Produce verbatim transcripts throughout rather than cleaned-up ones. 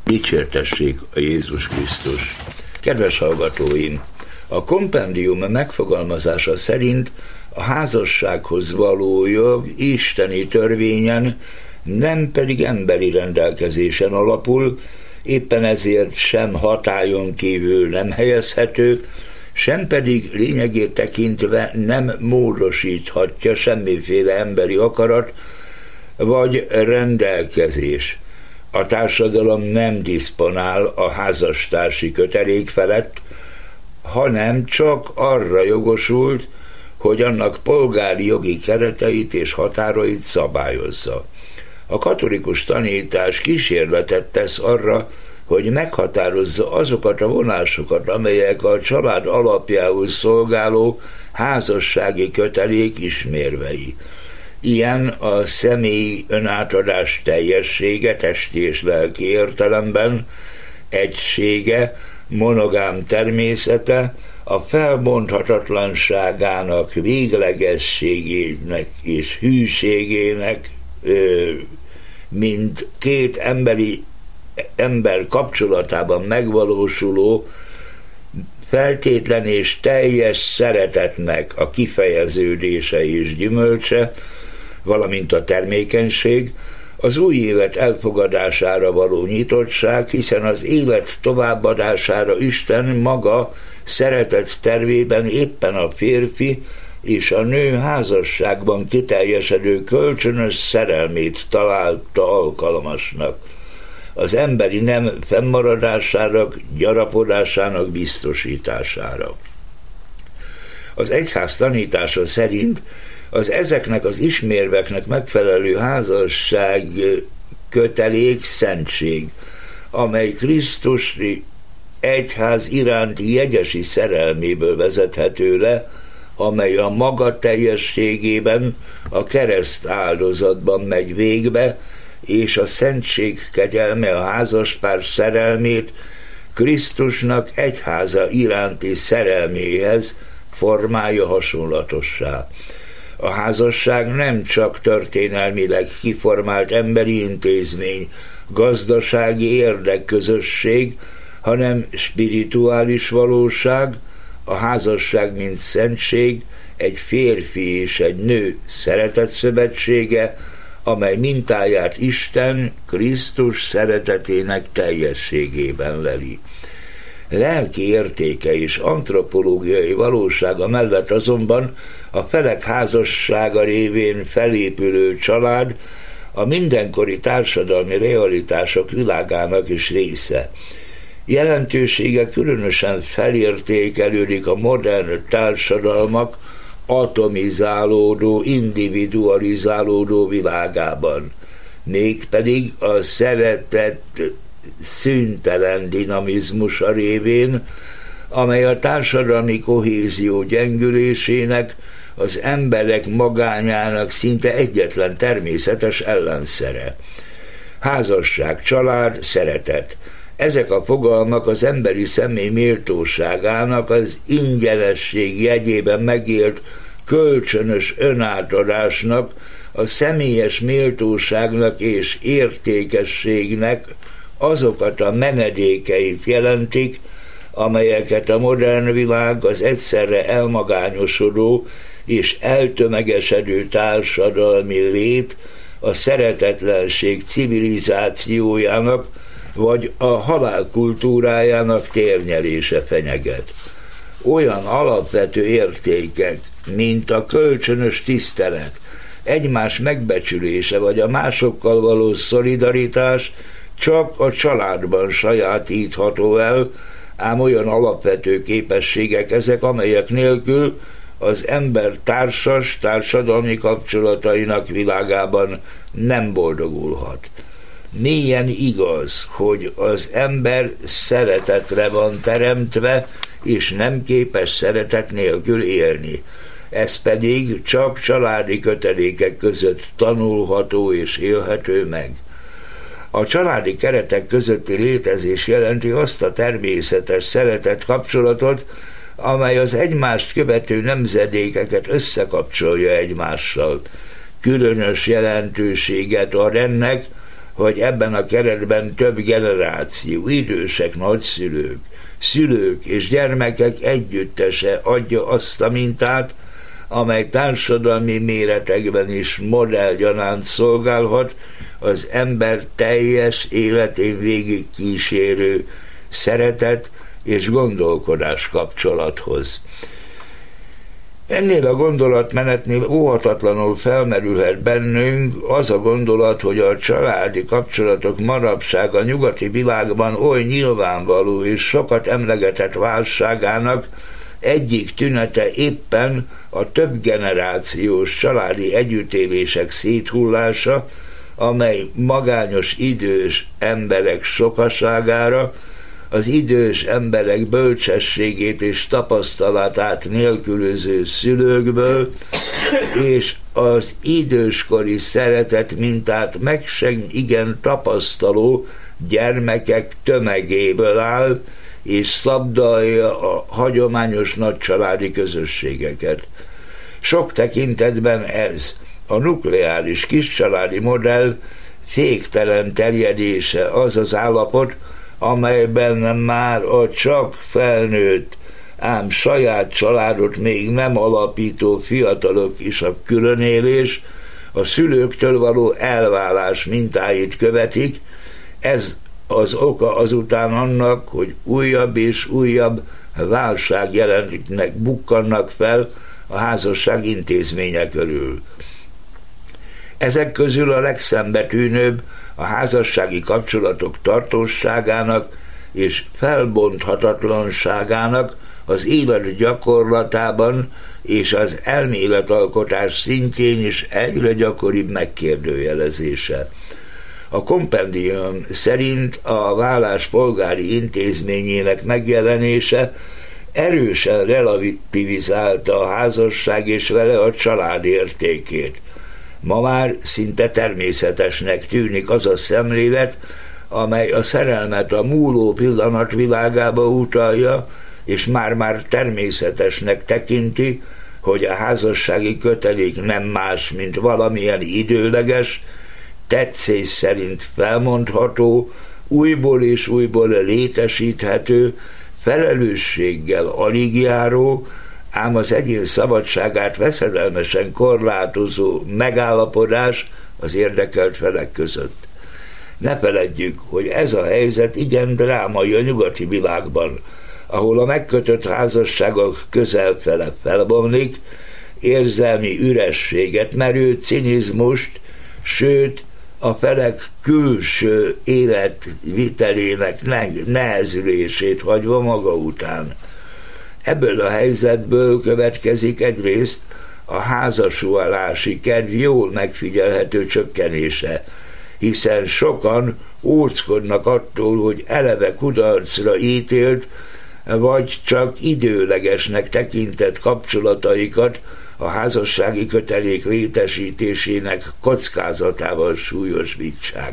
Dicsértessék a Jézus Krisztus! Kedves hallgatóim! A kompendium megfogalmazása szerint a házassághoz való jog isteni törvényen, nem pedig emberi rendelkezésen alapul, éppen ezért sem hatályon kívül nem helyezhető, sem pedig lényegét tekintve nem módosíthatja semmiféle emberi akarat vagy rendelkezés. A társadalom nem diszponál a házastársi kötelék felett, hanem csak arra jogosult, hogy annak polgári jogi kereteit és határait szabályozza. A katolikus tanítás kísérletet tesz arra, hogy meghatározza azokat a vonásokat, amelyek a család alapjául szolgáló házassági kötelék ismérvei. Ilyen a személyi önátadás teljessége, testi és lelki értelemben, egysége, monogám természete, a felbonthatatlanságának, véglegességének és hűségének, mint két emberi ember kapcsolatában megvalósuló feltétlen és teljes szeretetnek a kifejeződése és gyümölcse, valamint a termékenység, az új élet elfogadására való nyitottság, hiszen az élet továbbadására Isten maga szeretett tervében éppen a férfi és a nő házasságban kiteljesedő kölcsönös szerelmét találta alkalmasnak, az emberi nem fennmaradásának, gyarapodásának biztosítására. Az egyház tanítása szerint az ezeknek az ismérveknek megfelelő házasság kötelék szentség, amely Krisztusi egyház iránti jegyesi szerelméből vezethető le, amely a maga teljességében a kereszt áldozatban megy végbe, és a szentség kegyelme a házaspár szerelmét Krisztusnak egyháza iránti szerelméhez formálja hasonlatossá. A házasság nem csak történelmileg kiformált emberi intézmény, gazdasági érdekközösség, hanem spirituális valóság, a házasság mint szentség, egy férfi és egy nő szeretetszövetsége, amely mintáját Isten Krisztus szeretetének teljességében leli. Lelki értéke és antropológiai valósága mellett azonban a felek házassága révén felépülő család a mindenkori társadalmi realitások világának is része. Jelentősége különösen felértékelődik a modern társadalmak atomizálódó, individualizálódó világában, mégpedig a szeretet szüntelen dinamizmusa révén, amely a társadalmi kohézió gyengülésének, az emberek magányának szinte egyetlen természetes ellenszere. Házasság, család, szeretet. Ezek a fogalmak az emberi személy méltóságának az ingyenesség jegyében megélt kölcsönös önátadásnak, a személyes méltóságnak és értékességnek azokat a menedékeit jelentik, amelyeket a modern világ az egyszerre elmagányosodó és eltömegesedő társadalmi lét, a szeretetlenség civilizációjának vagy a halál kultúrájának térnyerése fenyeget. Olyan alapvető értékek, mint a kölcsönös tisztelet, egymás megbecsülése vagy a másokkal való szolidaritás csak a családban sajátítható el, ám olyan alapvető képességek ezek, amelyek nélkül az ember társas társadalmi kapcsolatainak világában nem boldogulhat. Mélyen igaz, hogy az ember szeretetre van teremtve, és nem képes szeretet nélkül élni. Ez pedig csak családi kötelékek között tanulható és élhető meg. A családi keretek közötti létezés jelenti azt a természetes szeretet kapcsolatot, amely az egymást követő nemzedékeket összekapcsolja egymással. Különös jelentőséget ad ennek, hogy ebben a keretben több generáció, idősek, nagyszülők, szülők és gyermekek együttese adja azt a mintát, amely társadalmi méretekben is modellgyanánt szolgálhat az ember teljes életén végig kísérő szeretet és gondolkodás kapcsolathoz. Ennél a gondolatmenetnél óhatatlanul felmerülhet bennünk az a gondolat, hogy a családi kapcsolatok manapság a nyugati világban oly nyilvánvaló és sokat emlegetett válságának egyik tünete éppen a több generációs családi együttélések széthullása, amely magányos idős emberek sokaságára, az idős emberek bölcsességét és tapasztalatát nélkülöző szülőkből és az időskori szeretet mintát meg sem igen tapasztaló gyermekek tömegéből áll, és szabdalja a hagyományos nagycsaládi közösségeket. Sok tekintetben ez, a nukleáris kiscsaládi modell féktelen terjedése az az állapot, amelyben már a csak felnőtt, ám saját családot még nem alapító fiatalok is a különélés, a szülőktől való elválás mintáit követik. Ez az oka azután annak, hogy újabb és újabb válságjelenetek bukkannak fel a házasság intézménye körül. Ezek közül a legszembetűnőbb a házassági kapcsolatok tartóságának és felbonthatatlanságának az élet gyakorlatában és az elméletalkotás szintjén is egyre gyakoribb megkérdőjelezése. A kompendium szerint a vállás polgári intézményének megjelenése erősen relativizálta a házasság és vele a család értékét. Ma már szinte természetesnek tűnik az a szemlélet, amely a szerelmet a múló pillanat világába utalja, és már-már természetesnek tekinti, hogy a házassági kötelék nem más, mint valamilyen időleges, tetszés szerint felmondható, újból és újból létesíthető, felelősséggel alig járó, ám az egyén szabadságát veszedelmesen korlátozó megállapodás az érdekelt felek között. Ne feledjük, hogy ez a helyzet igen drámai a nyugati világban, ahol a megkötött házasságok közelfele felbomlik, érzelmi ürességet, merő cinizmust, sőt a felek külső életvitelének nehezülését hagyva maga után. Ebből a helyzetből következik egyrészt a házasulási kedv jól megfigyelhető csökkenése, hiszen sokan óckodnak attól, hogy eleve kudarcra ítélt, vagy csak időlegesnek tekintett kapcsolataikat a házassági kötelék létesítésének kockázatával súlyosbítsák.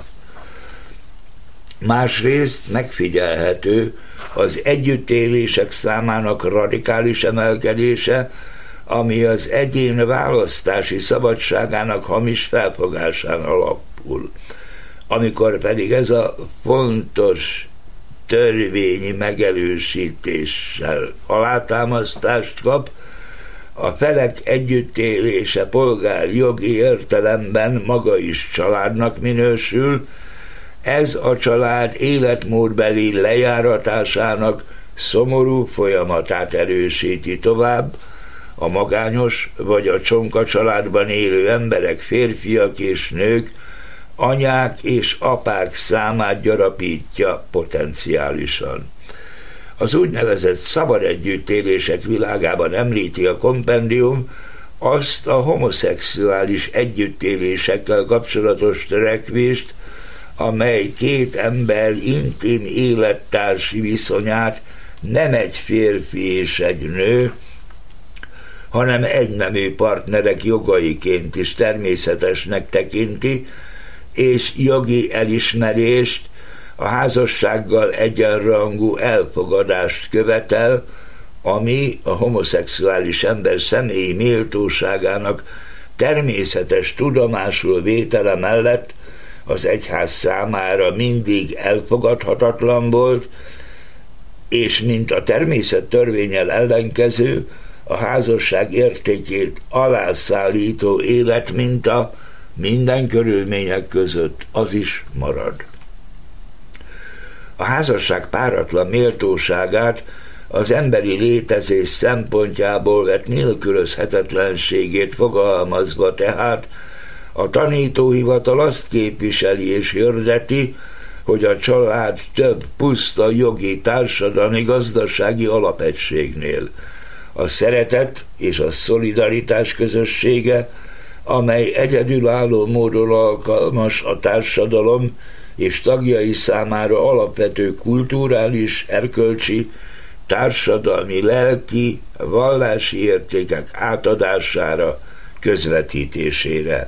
Másrészt megfigyelhető az együttélések számának radikális emelkedése, ami az egyén választási szabadságának hamis felfogásán alapul. Amikor pedig ez a fontos törvényi megerősítéssel alátámasztást kap, a felek együttélése polgárjogi értelemben maga is családnak minősül, ez a család életmódbeli lejáratásának szomorú folyamatát erősíti tovább, a magányos vagy a csonka családban élő emberek, férfiak és nők, anyák és apák számát gyarapítja potenciálisan. Az úgynevezett szabad együttélések világában említi a kompendium azt a homoszexuális együttélésekkel kapcsolatos törekvést, amely két ember intim élettársi viszonyát nem egy férfi és egy nő, hanem egynemű partnerek jogaiként is természetesnek tekinti, és jogi elismerést, a házassággal egyenrangú elfogadást követel, ami a homoszexuális ember személyi méltóságának természetes tudomásul vétele mellett az egyház számára mindig elfogadhatatlan volt, és mint a természet törvénnyel ellenkező, a házasság értékét alászállító életminta minden körülmények között az is marad. A házasság páratlan méltóságát, az emberi létezés szempontjából vett nélkülözhetetlenségét fogalmazva tehát a tanítóhivatal azt képviseli és hirdeti, hogy a család több puszta jogi, társadalmi, gazdasági alapegységnél. A szeretet és a szolidaritás közössége, amely egyedülálló módon alkalmas a társadalom és tagjai számára alapvető kulturális, erkölcsi, társadalmi, lelki, vallási értékek átadására, közvetítésére.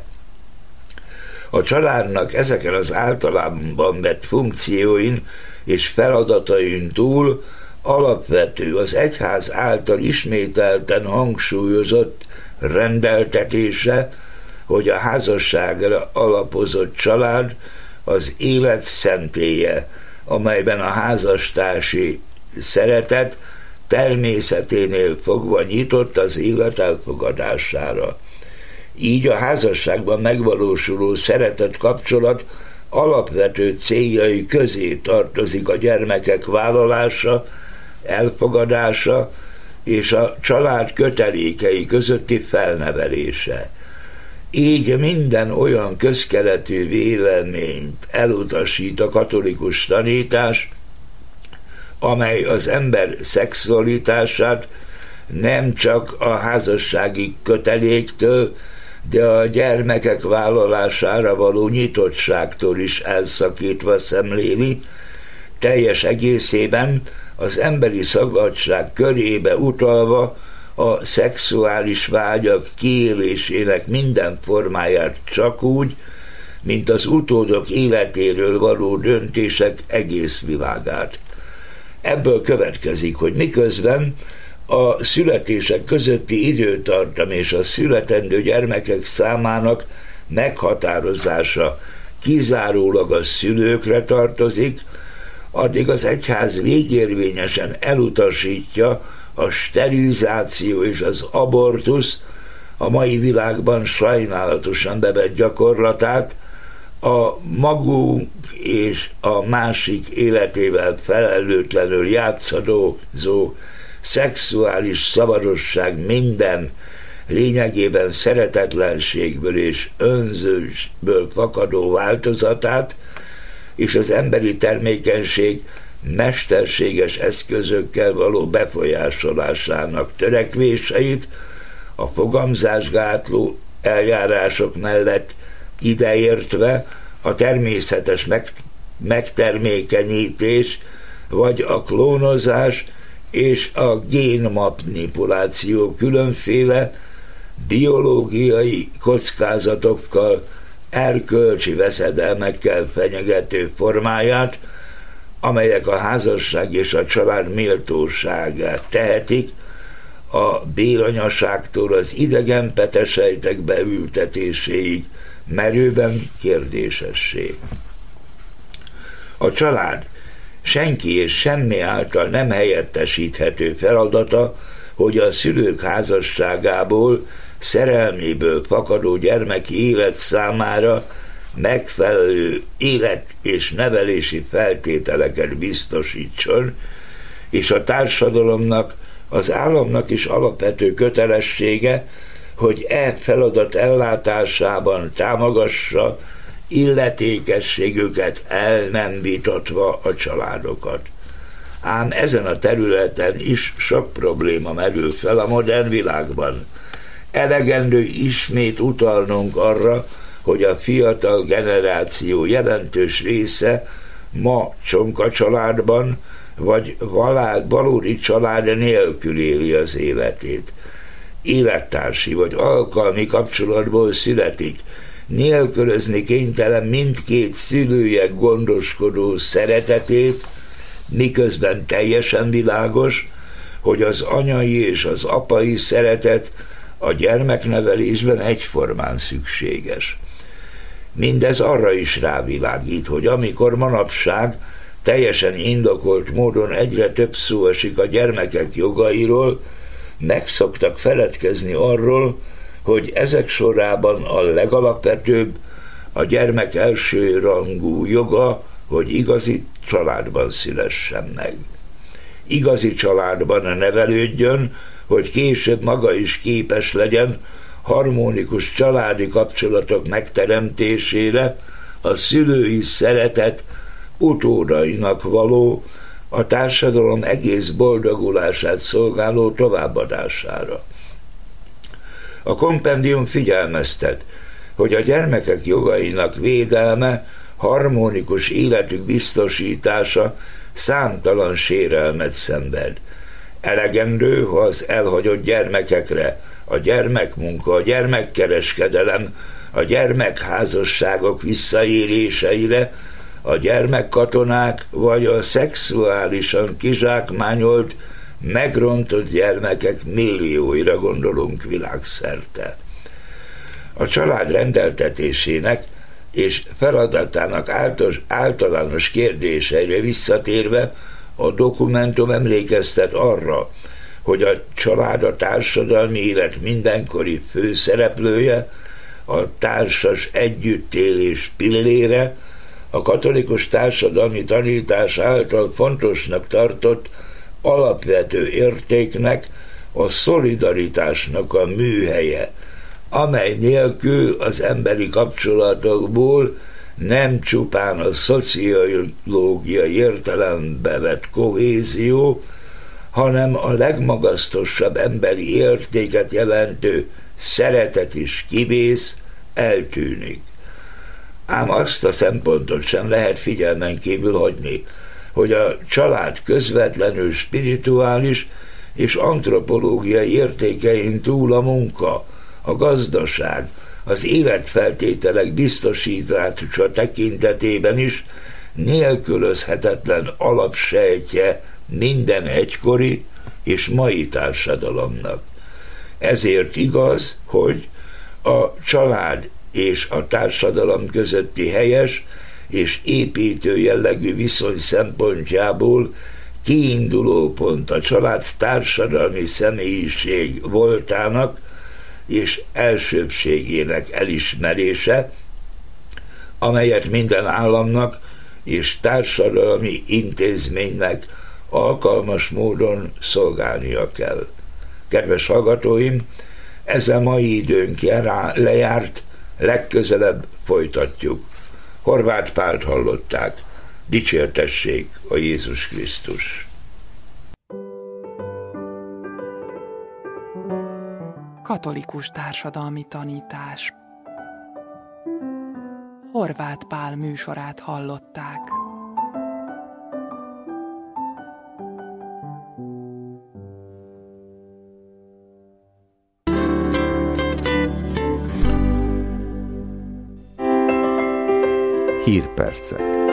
A családnak ezeken az általában vett funkcióin és feladatain túl alapvető az egyház által ismételten hangsúlyozott rendeltetése, hogy a házasságra alapozott család az élet szentélye, amelyben a házastársi szeretet természeténél fogva nyitott az élet elfogadására. Így a házasságban megvalósuló szeretet kapcsolat alapvető céljai közé tartozik a gyermekek vállalása, elfogadása és a család kötelékei közötti felnevelése. Így minden olyan közkeletű véleményt elutasít a katolikus tanítás, amely az ember szexualitását nem csak a házassági köteléktől, de a gyermekek vállalására való nyitottságtól is elszakítva szemléli, teljes egészében az emberi szabadság körébe utalva a szexuális vágyak kiélésének minden formáját csak úgy, mint az utódok életéről való döntések egész világát. Ebből következik, hogy miközben a születések közötti időtartam és a születendő gyermekek számának meghatározása kizárólag a szülőkre tartozik, addig az egyház végérvényesen elutasítja a sterilizáció és az abortusz a mai világban sajnálatosan bevett gyakorlatát, a magunk és a másik életével felelőtlenül játszadózó szexuális szabadosság minden lényegében szeretetlenségből és önzősből fakadó változatát, és az emberi termékenység mesterséges eszközökkel való befolyásolásának törekvéseit, a fogamzásgátló eljárások mellett ideértve a természetes meg, megtermékenyítés, vagy a klónozás és a génmanipuláció különféle biológiai kockázatokkal, erkölcsi veszedelmekkel fenyegető formáját, amelyek a házasság és a család méltóságát tehetik, a béranyaságtól az idegen petesejtek beültetéséig merőben kérdésessé. A család senki és semmi által nem helyettesíthető feladata, hogy a szülők házasságából, szerelméből fakadó gyermeki élet számára megfelelő élet- és nevelési feltételeket biztosítson, és a társadalomnak, az államnak is alapvető kötelessége, hogy e feladat ellátásában támogassa illetékességüket el nem vitatva a családokat. Ám ezen a területen is sok probléma merül fel a modern világban. Elegendő ismét utalnunk arra, hogy a fiatal generáció jelentős része ma csonka családban, vagy valódi család nélkül éli az életét. Élettársi vagy alkalmi kapcsolatból születik, nélkülözni kénytelen mindkét szülője gondoskodó szeretetét, miközben teljesen világos, hogy az anyai és az apai szeretet a gyermeknevelésben egyformán szükséges. Mindez arra is rávilágít, hogy amikor manapság teljesen indokolt módon egyre több szó esik a gyermekek jogairól, megszoktak feledkezni arról, hogy ezek sorában a legalapvetőbb a gyermek elsőrangú joga, hogy igazi családban szülessen meg. Igazi családban nevelődjön, hogy később maga is képes legyen harmonikus családi kapcsolatok megteremtésére, a szülői szeretet utódainak való, a társadalom egész boldogulását szolgáló továbbadására. A kompendium figyelmeztet, hogy a gyermekek jogainak védelme, harmonikus életük biztosítása számtalan sérelmet szenved. Elegendő, ha az elhagyott gyermekekre a gyermekmunka, a gyermekkereskedelem, a gyermekházasságok visszaéléseire, a gyermekkatonák vagy a szexuálisan kizsákmányolt, megrontott gyermekek millióira gondolunk világszerte. A család rendeltetésének és feladatának általános kérdéseire visszatérve a dokumentum emlékeztet arra, hogy a család a társadalmi élet mindenkori főszereplője, a társas együttélés pillére, a katolikus társadalmi tanítás által fontosnak tartott alapvető értéknek, a szolidaritásnak a műhelye, amely nélkül az emberi kapcsolatokból nem csupán a szociológiai értelembe vett kohézió, hanem a legmagasztosabb emberi értéket jelentő szeretet is kivész, eltűnik. Ám azt a szempontot sem lehet figyelmen kívül hagyni, hogy a család közvetlenül spirituális és antropológiai értékein túl a munka, a gazdaság, az életfeltételek biztosítása tekintetében is nélkülözhetetlen alapsejtje minden egykori és mai társadalomnak. Ezért igaz, hogy a család és a társadalom közötti helyes és építő jellegű viszony szempontjából kiinduló pont a család társadalmi személyiség voltának és elsőbbségének elismerése, amelyet minden államnak és társadalmi intézménynek alkalmas módon szolgálnia kell. Kedves hallgatóim, ez a mai időnk lejárt, legközelebb folytatjuk. Horváth Pált hallották. Dicsértessék a Jézus Krisztus! Katolikus társadalmi tanítás. Horváth Pál műsorát hallották. Hírpercek.